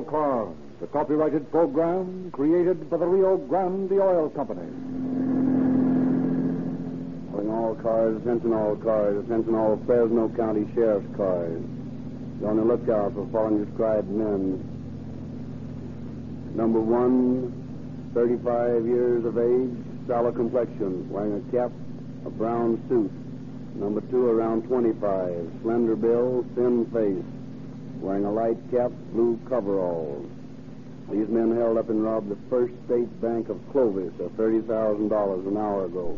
Your Car, the copyrighted program created by the Rio Grande Oil Company. Calling all cars, attention all cars, attention all Fresno County Sheriff's cars. Be on the lookout for following described men. Number 1, 35 years of age, sallow complexion, wearing a cap, a brown suit. Number 2, around 25, slender build, thin face, wearing a light cap, blue coveralls. These men held up and robbed the First State Bank of Clovis of $30,000 an hour ago.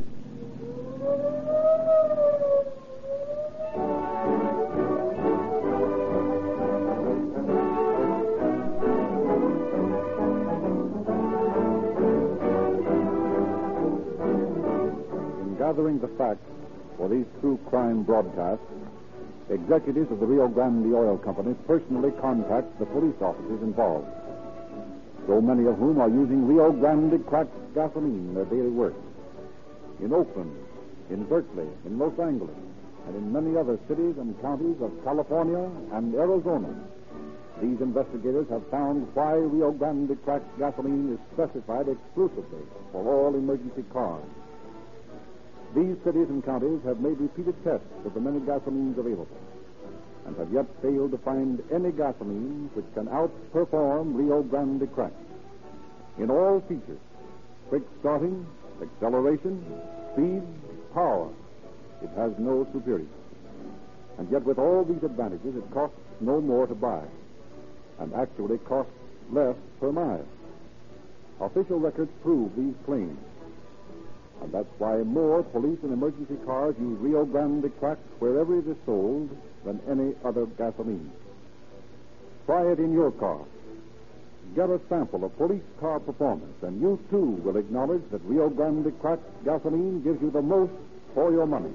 In gathering the facts for these true crime broadcasts, executives of the Rio Grande Oil Company personally contact the police officers involved, so many of whom are using Rio Grande cracked gasoline in their daily work. In Oakland, in Berkeley, in Los Angeles, and in many other cities and counties of California and Arizona, these investigators have found why Rio Grande cracked gasoline is specified exclusively for all emergency cars. These cities and counties have made repeated tests of the many gasolines available and have yet failed to find any gasoline which can outperform Rio Grande cracked. In all features, quick starting, acceleration, speed, power, it has no superior. And yet with all these advantages, it costs no more to buy and actually costs less per mile. Official records prove these claims. And that's why more police and emergency cars use Rio Grande cracked wherever it is sold than any other gasoline. Try it in your car. Get a sample of police car performance, and you too will acknowledge that Rio Grande cracked gasoline gives you the most for your money.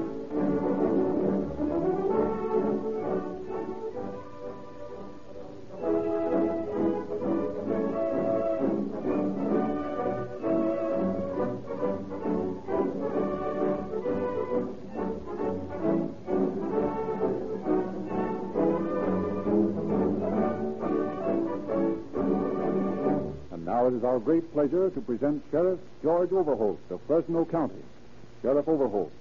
Now it is our great pleasure to present Sheriff George Overholt of Fresno County. Sheriff Overholt.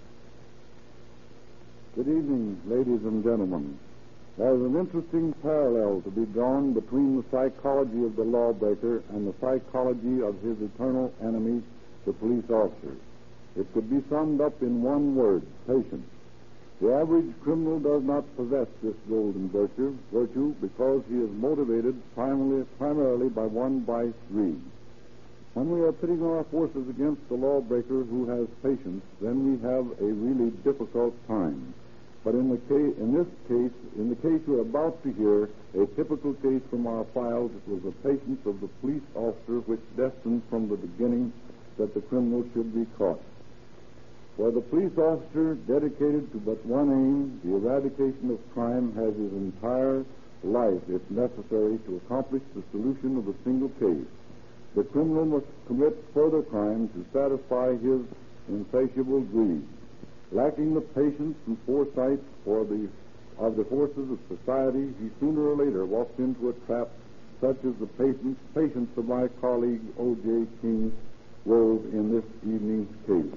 Good evening, ladies and gentlemen. There's an interesting parallel to be drawn between the psychology of the lawbreaker and the psychology of his eternal enemy, the police officer. It could be summed up in one word: patience. The average criminal does not possess this golden virtue because he is motivated primarily by one vice, greed. When we are pitting our forces against the lawbreaker who has patience, then we have a really difficult time. But in the case you're about to hear, a typical case from our files, it was the patience of the police officer which destined from the beginning that the criminal should be caught. For the police officer dedicated to but one aim, the eradication of crime, has his entire life, if necessary, to accomplish the solution of a single case. The criminal must commit further crime to satisfy his insatiable greed. Lacking the patience and foresight of the forces of society, he sooner or later walks into a trap such as the patience of my colleague O.J. King wove in this evening's case.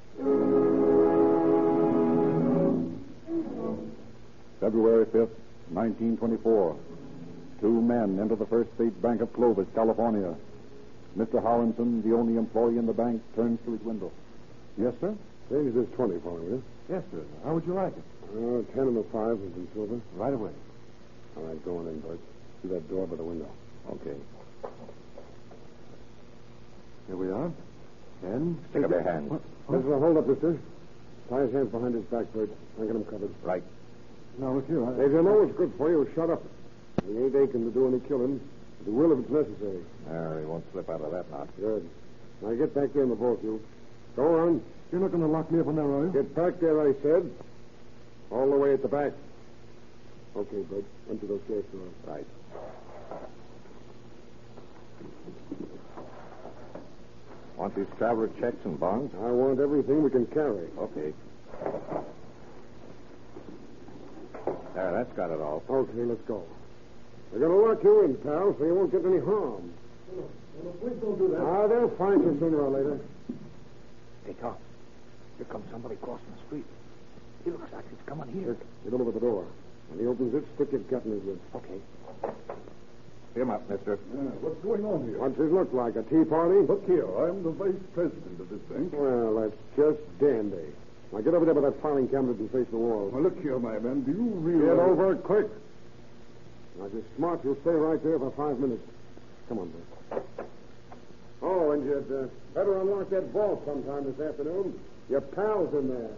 February 5th, 1924. 2 men enter the First State Bank of Clovis, California. Mr. Howinson, the only employee in the bank, turns to his window. Yes, sir? Change this 20 for me, will you? Yes, sir. How would you like it? 10 and a 5 is in silver. Right away. All right, go on in, Bert. See that door by the window. Okay. Here we are. 10. Stick up your hand. This is a hold-up, mister. Tie his hands behind his back, Bert. I'll get him covered. Right. Now, look here. If you know what's good for you, shut up. We ain't aching to do any killing. We will if it's necessary. He won't slip out of that knot. Good. Now get back there in the vault, you. Go on. You're not going to lock me up in there, are you? Get back there, I said. All the way at the back. Okay, Bert. Empty those gas drawers. Right. Want these traveler checks and bonds? I want everything we can carry. Okay. There, that's got it all. Okay, let's go. We're going to lock you in, pal, so you won't get any harm. Well, please don't do that. They'll find you sooner or later. Hey, Tom. Here comes somebody crossing the street. He looks like he's coming here. Get over the door. When he opens it, stick your gut in his lip. Okay. Him up, mister. What's going on here? What's it look like, a tea party? Look here, I'm the vice president of this bank. Well, that's just dandy. Now get over there by that filing cabinet and face the wall. Well, look here, my man. Do you Get realize... over it quick. Now, if you're smart, you'll stay right there for 5 minutes. Come on, Bill. Oh, and you'd better unlock that vault sometime this afternoon. Your pal's in there.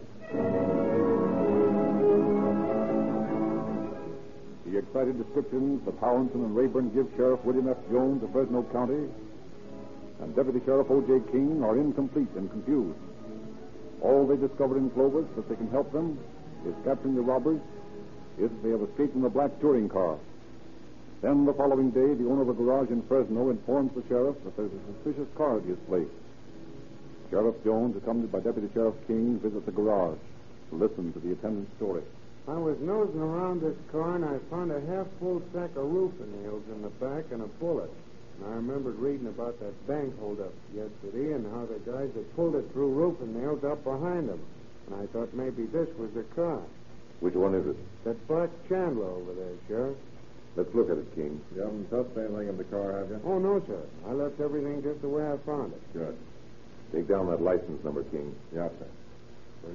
The excited descriptions that Howinson and Rayburn give Sheriff William F. Jones of Fresno County and Deputy Sheriff O.J. King are incomplete and confused. All they discover in Clovis that they can help them is capturing the robbers, if they have escaped in the black touring car. Then the following day, the owner of a garage in Fresno informs the sheriff that there's a suspicious car at his place. Sheriff Jones, accompanied by Deputy Sheriff King, visit the garage to listen to the attendant's story. I was nosing around this car, and I found a half-full sack of roofing nails in the back and a bullet. And I remembered reading about that bank holdup yesterday and how the guys had pulled it through roofing nails up behind them. And I thought maybe this was the car. Which one is it? That Bart Chandler over there, Sheriff. Let's look at it, King. You haven't touched anything in the car, have you? Oh, no, sir. I left everything just the way I found it. Good. Take down that license number, King. Yes, sir.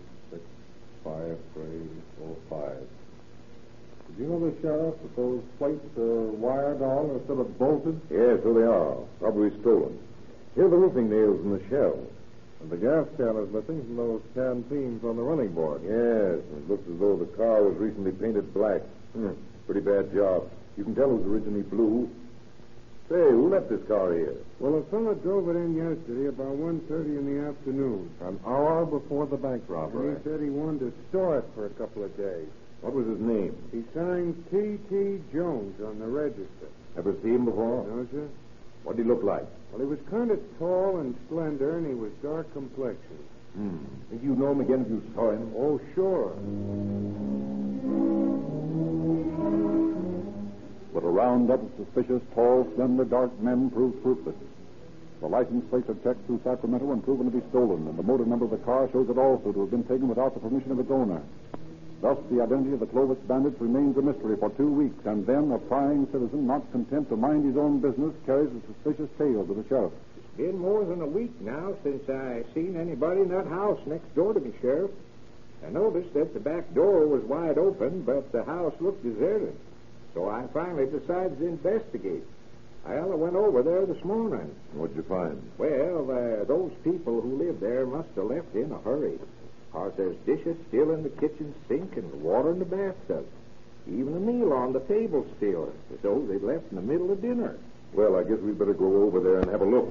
365305. Did you know this, Sheriff, that those plates are wired on instead of bolted? Yes, so they are. Probably stolen. Here are the roofing nails in the shell. And the gas can is missing from those canteens on the running board. Yes, and it looks as though the car was recently painted black. Pretty bad job. You can tell it was originally blue. Say, who left this car here? Well, a fellow drove it in yesterday about 1:30 in the afternoon. An hour before the bank And robbery. he said he wanted to store it for a couple of days. What was his name? He signed T.T. Jones on the register. Ever see him before? No, sir? What did he look like? Well, he was kind of tall and slender, and he was dark complexioned. Think you'd know him again if you saw him? Oh, sure. But a roundup of suspicious, tall, slender, dark men proved fruitless. The license plates are checked through Sacramento and proven to be stolen, and the motor number of the car shows it also to have been taken without the permission of its owner. Thus, the identity of the Clovis bandits remains a mystery for 2 weeks, and then a prying citizen, not content to mind his own business, carries a suspicious tale to the sheriff. It's been more than a week now since I seen anybody in that house next door to me, Sheriff. I noticed that the back door was wide open, but the house looked deserted. So I finally decided to investigate. I went over there this morning. What'd you find? Well, those people who live there must have left in a hurry. 'Cause there's dishes still in the kitchen sink and water in the bathtub. Even a meal on the table still, as though they left in the middle of dinner. Well, I guess we'd better go over there and have a look.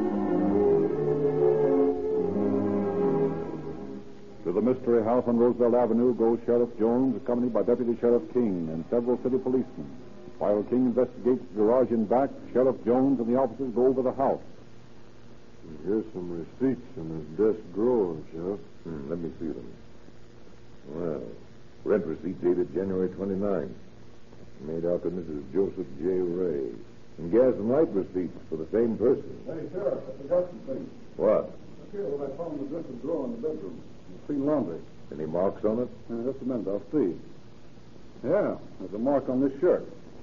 To the mystery house on Roosevelt Avenue goes Sheriff Jones, accompanied by Deputy Sheriff King and several city policemen. While King investigates the garage in back, Sheriff Jones and the officers go over the house. Here's some receipts in his desk drawer, Sheriff. Let me see them. Well, rent receipt dated January 29th. Made out to Mrs. Joseph J. Ray. And gas and light receipts for the same person. Hey, Sheriff, I forgot something. What? Look here, what I found in the dresser drawer in the bedroom. The clean laundry. Any marks on it? Just a minute, I'll see. Yeah, there's a mark on this shirt.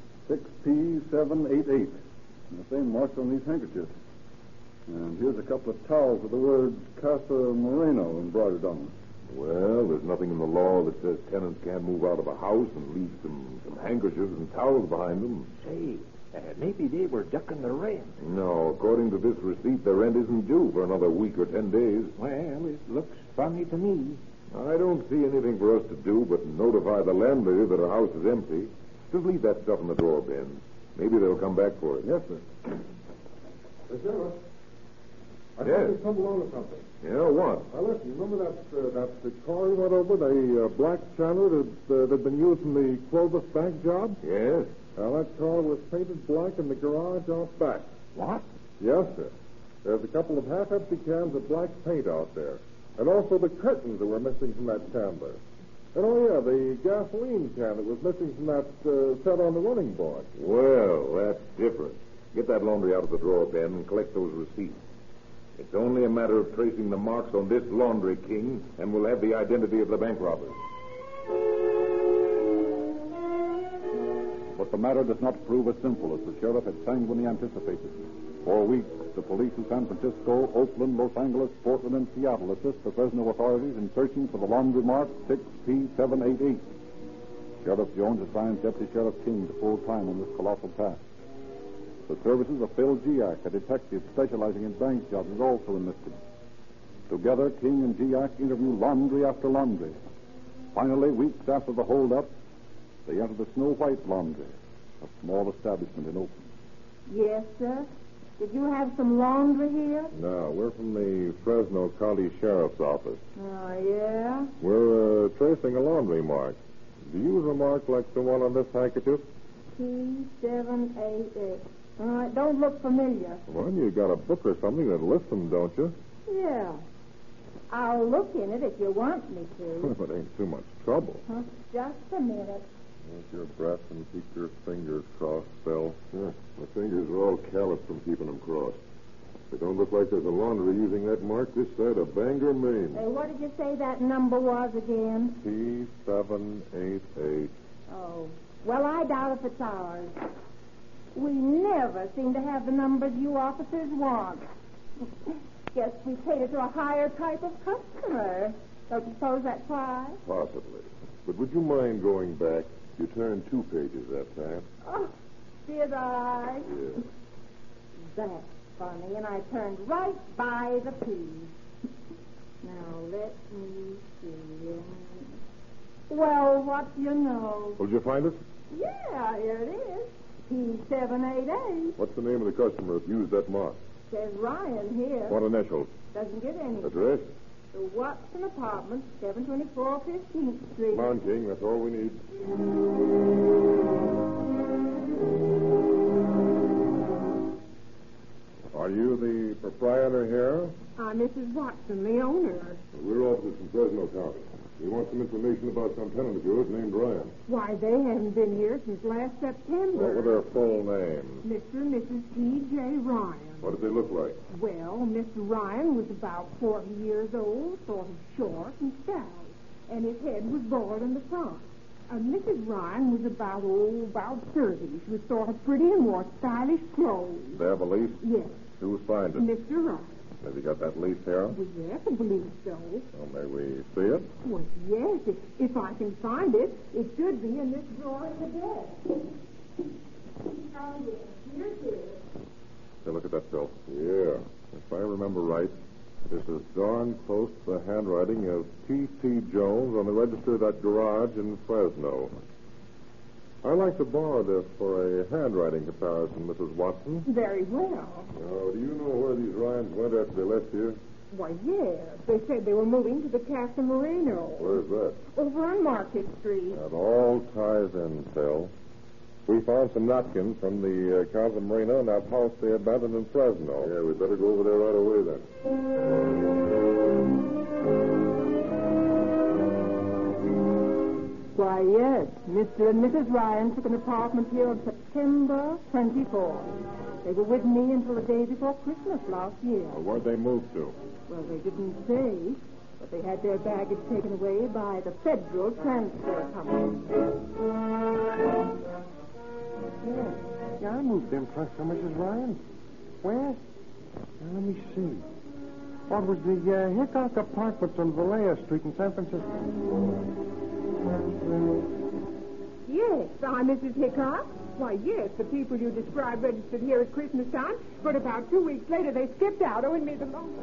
6P788. And the same marks on these handkerchiefs. And here's a couple of towels with the words Casa Moreno embroidered on them. Well, there's nothing in the law that says tenants can't move out of a house and leave some handkerchiefs and towels behind them. Say, maybe they were ducking the rent. No, according to this receipt, the rent isn't due for another week or 10 days. Well, it looks funny to me. I don't see anything for us to do but notify the landlady that her house is empty. Just leave that stuff in the drawer, Ben. Maybe they'll come back for it. Yes, sir. Sheriff, I Yes. thought we stumbled onto something. Yeah, what? Now, listen, you remember that the car you went over, the black Chandler that'd been used in the Clovis bank job? Yes? Well, that car was painted black in the garage out back. What? Yes, sir. There's a couple of half-empty cans of black paint out there. And also the curtains that were missing from that Chandler. And the gasoline can that was missing from that set on the running board. Well, that's different. Get that laundry out of the drawer, Ben, and collect those receipts. It's only a matter of tracing the marks on this laundry king, and we'll have the identity of the bank robbers. But the matter does not prove as simple as the sheriff had sanguinely anticipated. For weeks, the police of San Francisco, Oakland, Los Angeles, Portland, and Seattle assist the Fresno authorities in searching for the laundry mark 6P788. Sheriff Jones assigns Deputy Sheriff King to full time on this colossal task. The services of Phil Giac, a detective specializing in bank jobs, is also enlisted. Together, King and Giac interview laundry after laundry. Finally, weeks after the holdup, they enter the Snow White Laundry, a small establishment in Oakland. Yes, sir. Did you have some laundry here? No, we're from the Fresno County Sheriff's Office. Oh, yeah? We're tracing a laundry mark. Do you use a mark like the one on this handkerchief? P788. It don't look familiar. Well, you got a book or something that lists them, don't you? Yeah. I'll look in it if you want me to. Well, it ain't too much trouble. Just a minute. Hold your breath and keep your fingers crossed, Phil. Yeah, my fingers are all calloused from keeping them crossed. They don't look like there's a laundry using that mark this side of Bangor, Maine. Hey, what did you say that number was again? P788. Oh. Well, I doubt if it's ours. We never seem to have the numbers you officers want. Guess we cater to a higher type of customer. Don't you suppose that's why? Possibly. But would you mind going back? You turned 2 pages that time. Oh, did I? Yeah. That's funny, and I turned right by the P. Now, let me see. Well, what do you know? Well, did you find it? Yeah, here it is. P788. What's the name of the customer that used that mark? Says Ryan here. What initials? Doesn't get any. Address? The Watson Apartments, 724 15th Street. Come on, King. That's all we need. Are you the proprietor here? I'm Mrs. Watson, the owner. We're officers from Fresno County. We want some information about some tenant of yours named Ryan. Why, they haven't been here since last September. What were their full names? Mr. and Mrs. T.J. Ryan. What did they look like? Well, Mr. Ryan was about 40 years old, sort of short and stout, and his head was bald in the front. Mrs. Ryan was about 30. She was sort of pretty and wore stylish clothes. They have a lease? Yes. Who signed it? Mr. Ryan. Have you got that lease here? Well, yes, I believe so. Well, may we see it? Well, yes, if I can find it. It should be in this drawer in the desk. Oh, yes, here's it. Hey, look at that, Phil. Yeah. If I remember right, this is darn close to the handwriting of T.T. Jones on the register of that garage in Fresno. I'd like to borrow this for a handwriting comparison, Mrs. Watson. Very well. Now, do you know where these Ryans went after they left here? Why, yes. They said they were moving to the Casa Moreno. Where's that? Over on Market Street. That all ties in, Phil. We found some napkins from the Casa Moreno in that house they abandoned in Fresno. Yeah, we better go over there right away then. Why, yes. Mr. and Mrs. Ryan took an apartment here on September 24th. They were with me until the day before Christmas last year. Well, where'd they move to? Well, they didn't say, but they had their baggage taken away by the Federal Transfer Company. Yeah, I moved in plus for Mrs. Ryan. Where? Now, let me see. What was the Hickok Apartments on Vallejo Street in San Francisco? Yes, I'm Mrs. Hickok. Why, yes, the people you described registered here at Christmas time, but about 2 weeks later they skipped out, owing me the loan.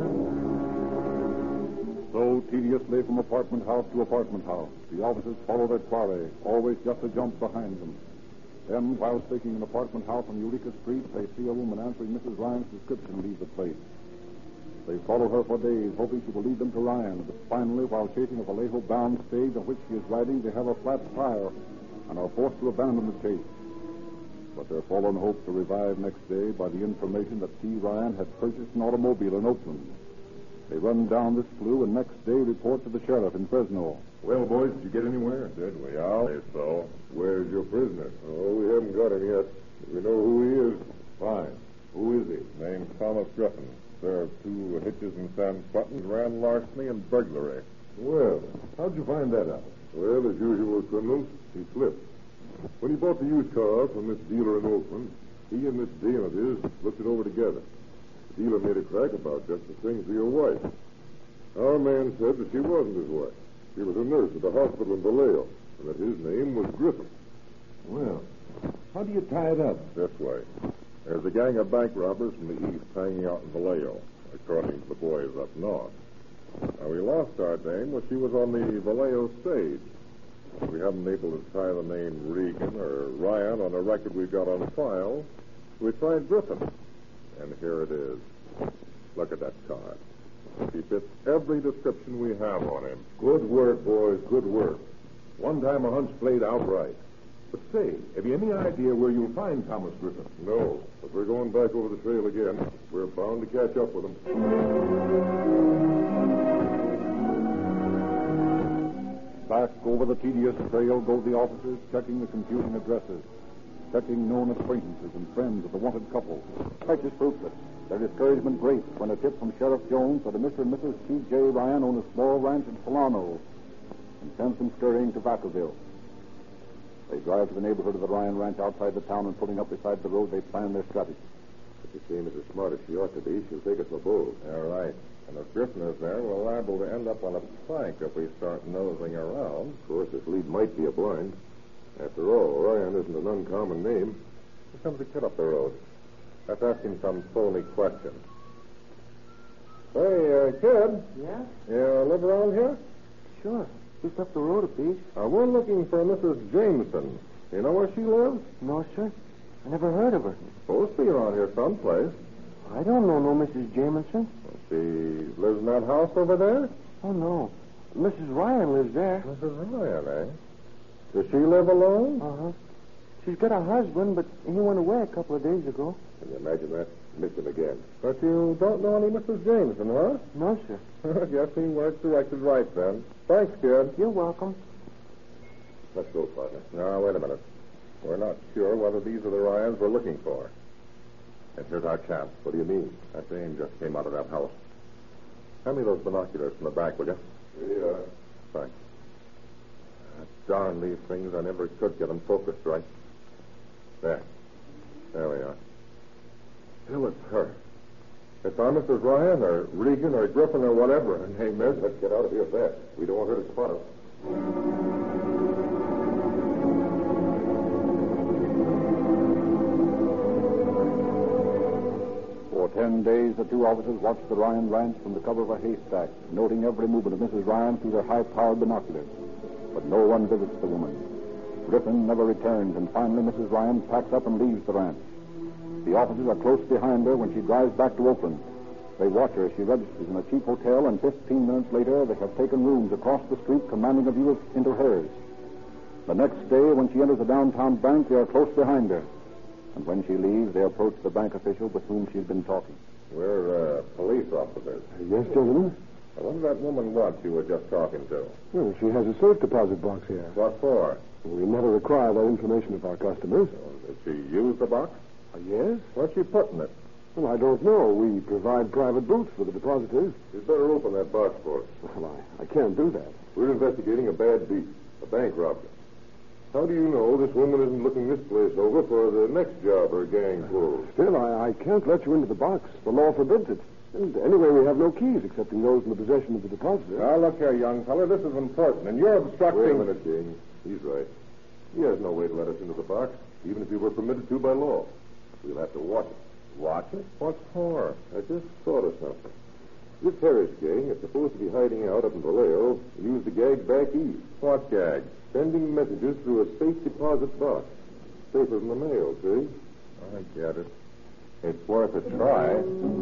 So tediously from apartment house to apartment house, the officers follow their quarry, always just a jump behind them. Then, while seeking an apartment house on Eureka Street, they see a woman answering Mrs. Ryan's description leave the place. They follow her for days, hoping she will lead them to Ryan. But finally, while chasing a Vallejo-bound stage on which she is riding, they have a flat tire and are forced to abandon the chase. But their forlorn hopes are revived next day by the information that T. Ryan had purchased an automobile in Oakland. They run down this clue and next day report to the sheriff in Fresno. Well, boys, did you get anywhere? Did we? I'll say so. Where's your prisoner? Oh, we haven't got him yet. We know who he is. Fine. Who is he? Name's Thomas Griffin. Served 2 hitches in San Quentin, ran larceny and burglary. Well, how'd you find that out? Well, as usual with criminals, he slipped. When he bought the used car from this dealer in Oakland, he and this dame of his looked it over together. The dealer made a crack about just the thing for your wife. Our man said that she wasn't his wife. She was a nurse at the hospital in Vallejo, and that his name was Griffin. Well, how do you tie it up? This way. There's a gang of bank robbers from the east hanging out in Vallejo, according to the boys up north. Now, we lost our dame when she was on the Vallejo stage. We haven't been able to tie the name Regan or Ryan on a record we've got on file. We tried Griffin, and here it is. Look at that card. He fits every description we have on him. Good work, boys, good work. One time a hunch played out right. But say, have you any idea where you'll find Thomas Griffin? No, but we're going back over the trail again. We're bound to catch up with him. Back over the tedious trail go the officers, checking the confusing addresses, checking known acquaintances and friends of the wanted couple. Search is fruitless. Their discouragement great when a tip from Sheriff Jones that a Mr. and Mrs. T.J. Ryan own a small ranch at Solano and sends them scurrying to Vacaville. They drive to the neighborhood of the Ryan Ranch outside the town, and pulling up beside the road, they plan their strategy. If the dame is as smart as she ought to be, she'll take us for bold. All right. And if Griffin is there, we're liable to end up on a plank if we start nosing around. Of course, this lead might be a blind. After all, Ryan isn't an uncommon name. Here comes a kid up the road. Let's ask him some phony questions. Hey, kid. Yeah? You live around here? Sure. Just up the road a piece. We're looking for Mrs. Jameson. You know where she lives? No, sir. I never heard of her. Supposed to be around here someplace. I don't know no Mrs. Jameson. She lives in that house over there? Oh, no. Mrs. Ryan lives there. Mrs. Ryan, eh? Does she live alone? Uh-huh. She's got a husband, but he went away a couple of days ago. Can you imagine that? Missing again. But you don't know any Mrs. Jameson, huh? No, sir. Guess he weren't directed right then. Thanks, kid. You're welcome. Let's go, partner. Now, wait a minute. We're not sure whether these are the Ryans we're looking for. And here's our chance. What do you mean? That dame just came out of that house. Hand me those binoculars from the back, will you? Here you are. Thanks. Darn these things. I never could get them focused right. There we are. Still, it's her. It's our Mrs. Ryan or Regan or Griffin or whatever her name is. Let's get out of here fast. We don't want her to spot us. For 10 days, the 2 officers watched the Ryan Ranch from the cover of a haystack, noting every movement of Mrs. Ryan through their high-powered binoculars. But no one visits the woman. Griffin never returns, and finally Mrs. Ryan packs up and leaves the ranch. The officers are close behind her when she drives back to Oakland. They watch her as she registers in a cheap hotel, and 15 minutes later they have taken rooms across the street commanding a view into hers. The next day, when she enters the downtown bank, they are close behind her. And when she leaves, they approach the bank official with whom she's been talking. We're police officers. Yes, gentlemen? What did that woman want you were just talking to? Well, she has a safe deposit box here. What for? We never require that information of our customers. Did she use the box? Yes? What's she putting it? Well, I don't know. We provide private booths for the depositors. You'd better open that box for us. Well, I can't do that. We're investigating a bad beat, a bank robbery. How do you know this woman isn't looking this place over for the next job her gang pulls? Still, I can't let you into the box. The law forbids it. And anyway, we have no keys excepting those in the possession of the depositor. Now, look here, young fella. This is important, and you're obstructing... Wait a minute, King. He's right. He has no way to let us into the box, even if he were permitted to by law. We'll have to watch it. Watch it? What for? I just thought of something. This Harris gang is supposed to be hiding out up in Vallejo and use the gag back east. What gag? Sending messages through a safe deposit box. Safer than the mail, see? I get it. It's worth a try.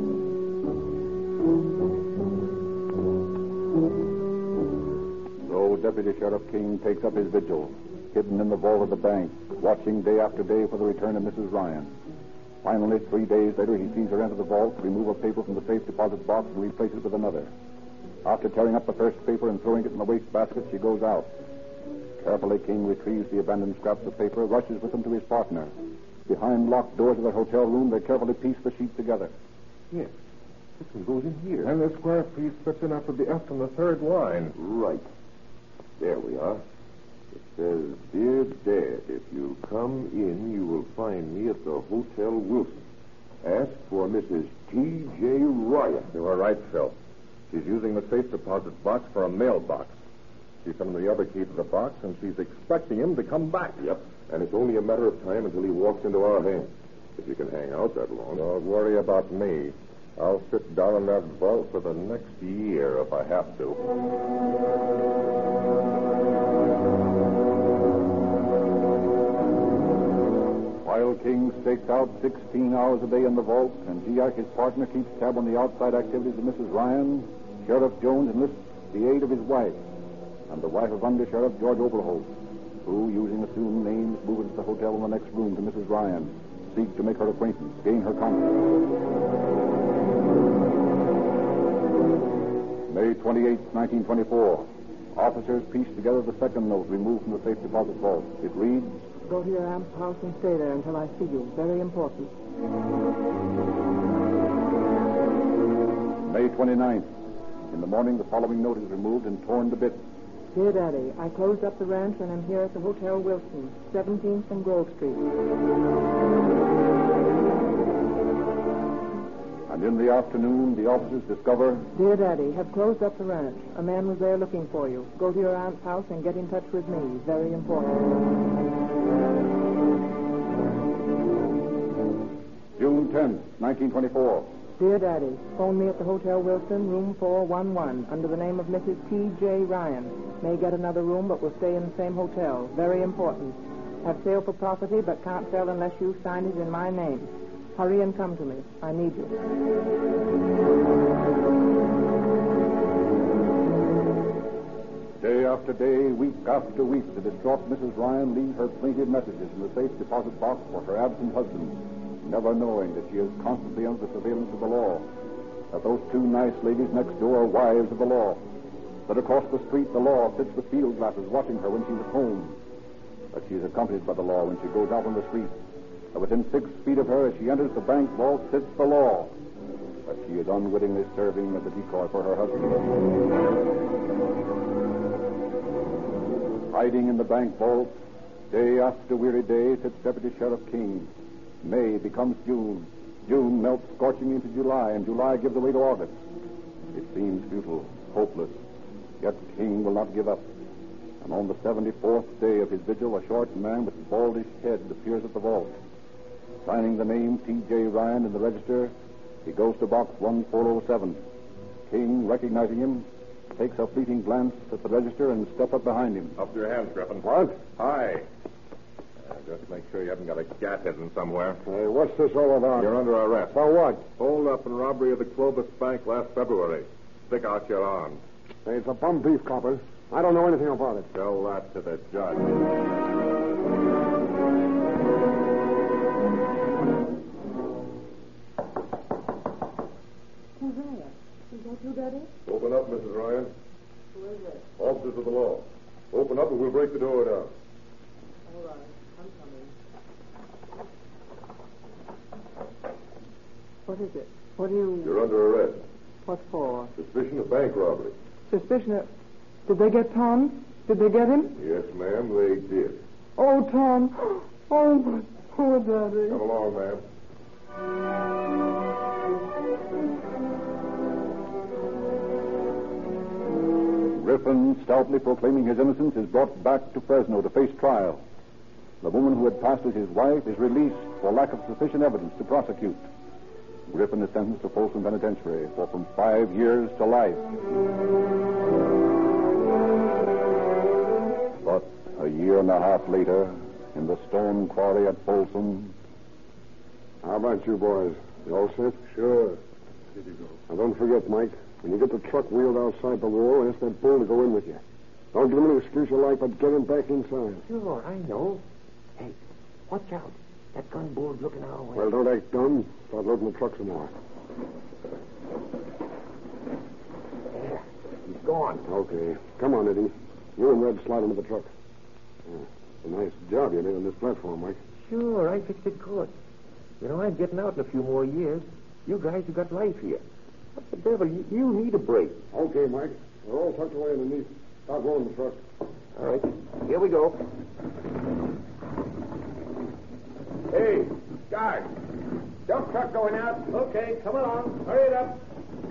So Deputy Sheriff King takes up his vigil, hidden in the vault of the bank, watching day after day for the return of Mrs. Ryan. Finally, 3 days later, he sees her enter the vault, remove a paper from the safe deposit box, and replace it with another. After tearing up the first paper and throwing it in the wastebasket, she goes out. Carefully, King retrieves the abandoned scraps of paper, rushes with them to his partner. Behind locked doors of their hotel room, they carefully piece the sheet together. Yes. This one goes in here. And the square piece fits in after the F on the third line. Right. There we are. It says, Dear Dad, if you come in, you will find me at the Hotel Wilson. Ask for Mrs. T.J. Ryan. You are right, Phil. She's using the safe deposit box for a mailbox. She found the other key to the box, and she's expecting him to come back. Yep. And it's only a matter of time until he walks into our hands. If you can hang out that long. Don't worry about me. I'll sit down in that vault for the next year if I have to. While King stakes out 16 hours a day in the vault, and Giac, his partner, keeps tab on the outside activities of Mrs. Ryan, Sheriff Jones enlists the aid of his wife, and the wife of Under Sheriff George Oberholt, who, using assumed names, move into the hotel in the next room to Mrs. Ryan, seek to make her acquaintance, gain her confidence. May 28, 1924. Officers piece together the second note removed from the safe deposit vault. It reads, Go to your aunt's house and stay there until I see you. Very important. May 29th. In the morning, the following note is removed and torn to bits. Dear Daddy, I closed up the ranch and am here at the Hotel Wilson, 17th and Grove Street. And in the afternoon, the officers discover... Dear Daddy, have closed up the ranch. A man was there looking for you. Go to your aunt's house and get in touch with me. Very important. June 10th, 1924. Dear Daddy, phone me at the Hotel Wilson, room 411, under the name of Mrs. T.J. Ryan. May get another room, but will stay in the same hotel. Very important. Have sale for property, but can't sell unless you sign it in my name. Hurry and come to me. I need you. Day after day, week after week, the distraught Mrs. Ryan leaves her plaintive messages in the safe deposit box for her absent husband, never knowing that she is constantly under the surveillance of the law, that those two nice ladies next door are wives of the law, that across the street the law sits with field glasses watching her when she's at home, that she is accompanied by the law when she goes out on the street, that within 6 feet of her as she enters the bank vault sits the law, that she is unwittingly serving as a decoy for her husband. Hiding in the bank vault, day after weary day, sits Deputy Sheriff King. May becomes June. June melts scorching into July, and July gives way to August. It seems futile, hopeless. Yet King will not give up. And on the 74th day of his vigil, a short man with baldish head appears at the vault. Signing the name T.J. Ryan in the register, he goes to box 1407. King, recognizing him, takes a fleeting glance at the register and steps up behind him. Up your hands, Griffin. What? Hi. Just make sure you haven't got a gat hidden somewhere. Hey, what's this all about? You're under arrest. For what? Hold up and robbery of the Clovis Bank last February. Stick out your arms. Hey, it's a bum beef, copper. I don't know anything about it. Tell that to the judge. Who's there? Is that you, Daddy? Open up, Mrs. Ryan. Who is it? Officers of the law. Open up and we'll break the door down. All right. I'm coming. What is it? What do you... You're under arrest. What for? Suspicion of bank robbery. Suspicion of... Did they get Tom? Did they get him? Yes, ma'am, they did. Oh, Tom. Oh, my poor Daddy. Come along, ma'am. Griffin, stoutly proclaiming his innocence, is brought back to Fresno to face trial. The woman who had passed as his wife is released for lack of sufficient evidence to prosecute. Griffin is sentenced to Folsom Penitentiary for from 5 years to life. But a year and a half later, in the stone quarry at Folsom... How about you boys? You all set? Sure. Here you go. Now, don't forget, Mike, when you get the truck wheeled outside the wall, ask that bull to go in with you. Don't give him any excuse you like, but get him back inside. Sure, I know. Hey, watch out. That gun bull's looking our way. Well, don't act dumb. Start loading the truck some more. There. on. Okay. Come on, Eddie. You and Red slide into the truck. Yeah. It's a nice job you did on this platform, Mike. Sure, I fixed it good. You know, I'm getting out in a few more years. You guys have got life here. What the devil? You need a break. Okay, Mike. We're all tucked away underneath. Start rolling the truck. All right. Here we go. Hey, guard. Dump truck going out. Okay, come along. Hurry it up.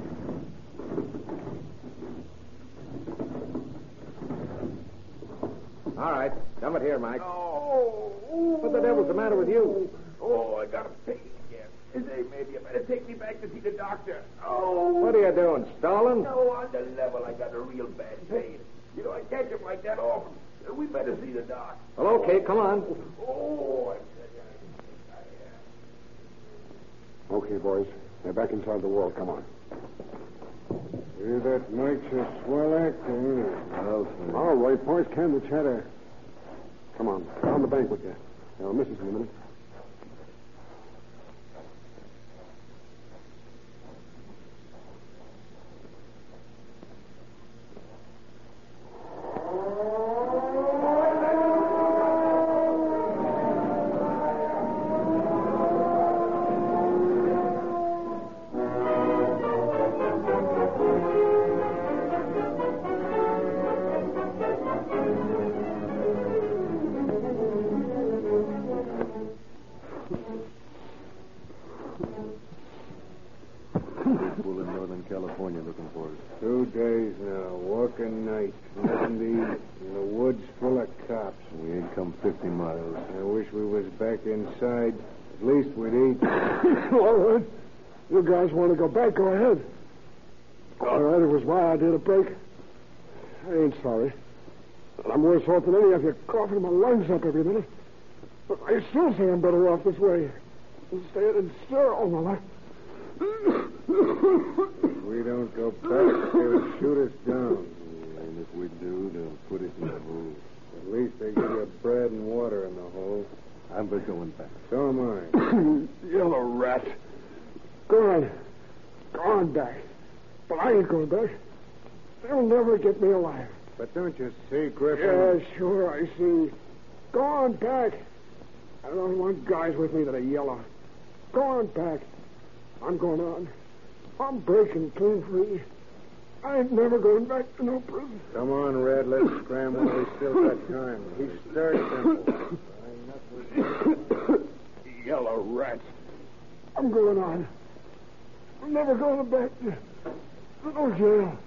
All right. Dump it here, Mike. Oh. What the devil's the matter with you? Oh, I got a pain again. Say, maybe you better take me back to see the doctor. Oh. What are you doing, stalling? No, on the level, I got a real bad pain. You know, I catch him like that often. We better see the doc. Well, okay, come on. Oh, Okay, boys. They're back inside the wall. Come on. That makes a swell actor. All right, boys. Can the chatter. Come on. Down the bank with you. I'll miss us in a minute. People in Northern California looking for us. 2 days now, working night. Nothing to eat. And the woods full of cops. We ain't come 50 miles. I wish we was back inside. At least we'd eat. All right. You guys want to go back? Go ahead. All right, it was why I did a break. I ain't sorry. But I'm worse off than any of you coughing my lungs up every minute. But I still say I'm better off this way. Stay in stir all my life. If we don't go back, they'll shoot us down. And if we do, they'll put us in the hole. At least they give you bread and water in the hole. I'm for going back. So am I. Yellow rat. Go on. Go on back. But I ain't going back. They'll never get me alive. But don't you see, Griffin? Yeah, sure, I see. Go on back. I don't want guys with me that are yellow. Go on back. I'm going on. I'm breaking clean free. I ain't never going back to no prison. Come on, Red. Let's scramble. We still got time. He's stir simple. Yellow rats. I'm going on. I'm never going back to no jail.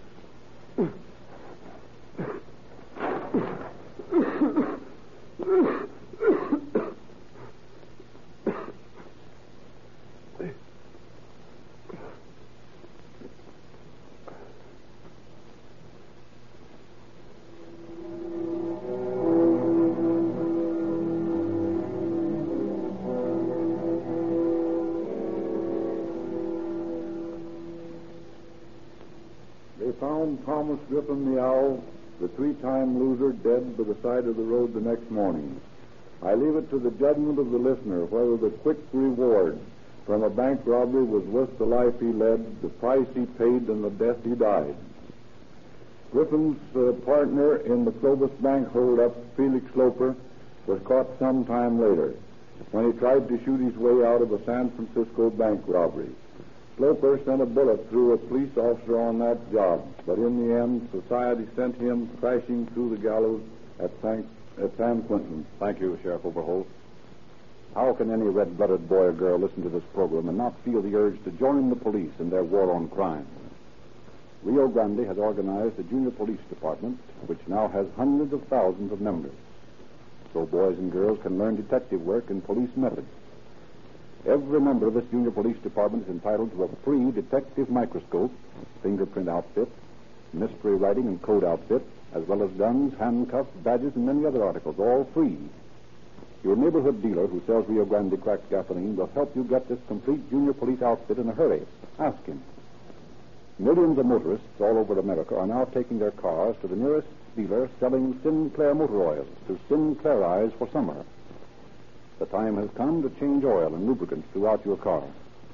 They found Thomas Griffin the Owl, the 3-time loser, dead by the side of the road the next morning. I leave it to the judgment of the listener whether the quick reward from a bank robbery was worth the life he led, the price he paid, and the death he died. Griffin's partner in the Clovis Bank holdup, Felix Sloper, was caught some time later when he tried to shoot his way out of a San Francisco bank robbery. Sloper sent a bullet through a police officer on that job, but in the end, society sent him crashing through the gallows at San Quentin. Thank you, Sheriff Overholt. How can any red-blooded boy or girl listen to this program and not feel the urge to join the police in their war on crime? Rio Grande has organized a junior police department, which now has hundreds of thousands of members. So boys and girls can learn detective work and police methods. Every member of this junior police department is entitled to a free detective microscope, fingerprint outfit, mystery writing and code outfit, as well as guns, handcuffs, badges, and many other articles, all free. Your neighborhood dealer who sells Rio Grande cracked gasoline will help you get this complete junior police outfit in a hurry. Ask him. Millions of motorists all over America are now taking their cars to the nearest dealer selling Sinclair motor oils to Sinclairize for summer. The time has come to change oil and lubricants throughout your car.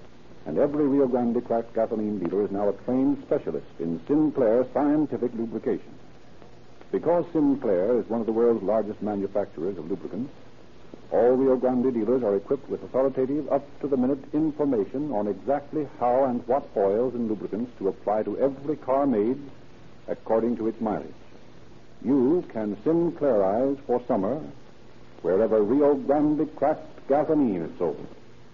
And every Rio Grande cracked gasoline dealer is now a trained specialist in Sinclair scientific lubrication. Because Sinclair is one of the world's largest manufacturers of lubricants, all Rio Grande dealers are equipped with authoritative, up-to-the-minute information on exactly how and what oils and lubricants to apply to every car made according to its mileage. You can Sinclairize for summer wherever Rio Grande cracked gasoline is sold.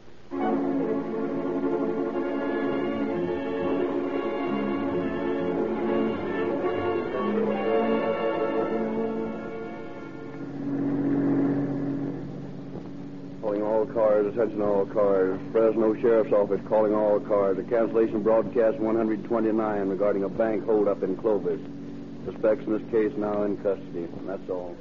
Cars, attention all cars. Fresno Sheriff's Office calling all cars. A cancellation broadcast 129 regarding a bank holdup in Clovis. Suspects in this case now in custody. And that's all.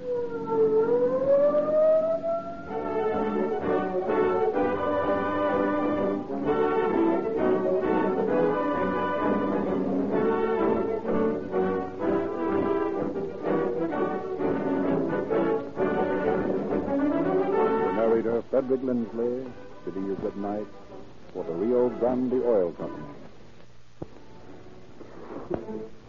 Frederick Lindsley, bidding you good night for the Rio Grande Oil Company.